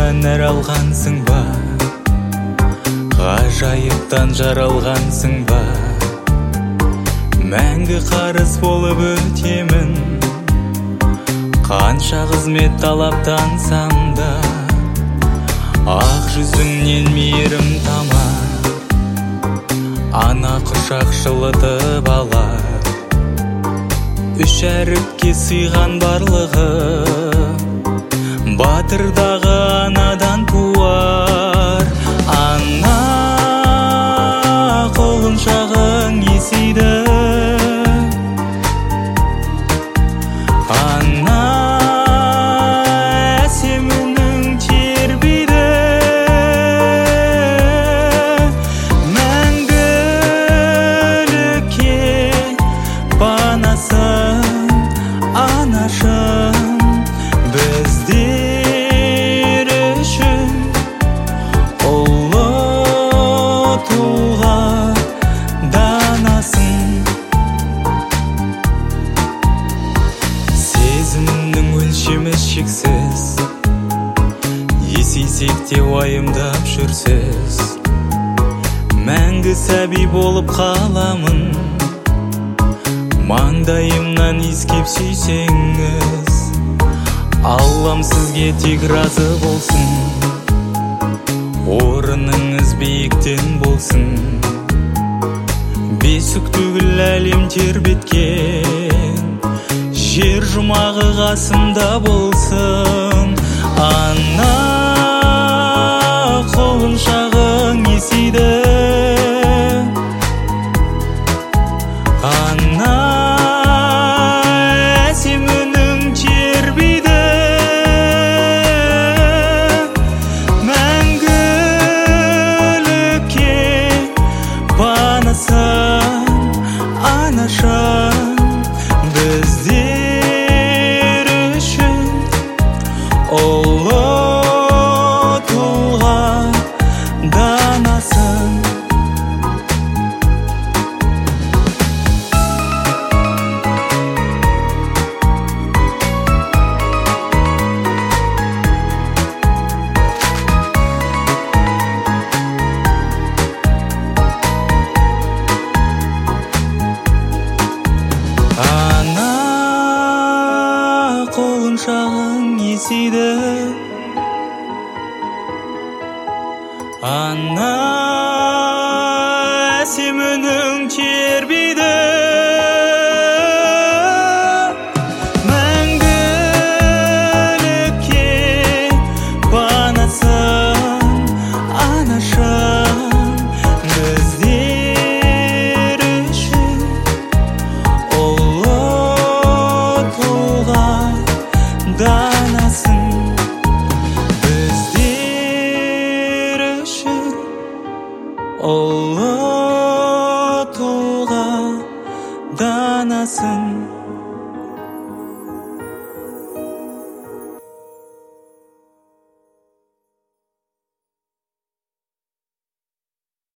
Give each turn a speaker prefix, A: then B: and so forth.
A: нәр алғансың ба, ғажайыптан жаралғансың ба? Мәңгі қарыз болып өтемін, қанша қызмет талаптансам да. Ақ жүзіңнен мейірім тамар, ана құшақ жылытып алар. Үш әріпке сыйған барлығы, батырдағы анадан туар. Ана құлыншағың есейді, ана әсемінің тербейді. Мәңгілікке панасың анашым, біздер үшін ұлы тұлға данасың. Сезімнің өлшемі шексіз, есейсек те уайымдап жүрсіз. Мәңгі сәби болып қаламын, маңдайымнан иіскеп сүйсеңіз. Аллам сізге тек разы болсын, орыныңыз биіктен болсын. Бесік түгіл әлем тербеткен, жер жұмағы қасымда болсын. Ана құлыншағың есейді, ана әсемінің тербейді. Мәңгілікке панасың анашым, біздер үшін ұлы тұлға данасың. Ана құлыншағың есейді, ана әсемінің тербейді. Мәңгілікке панасың анашым, біздер үшін ұлы тұлға данасың. Біздер үшін ұлы тұлға данасың.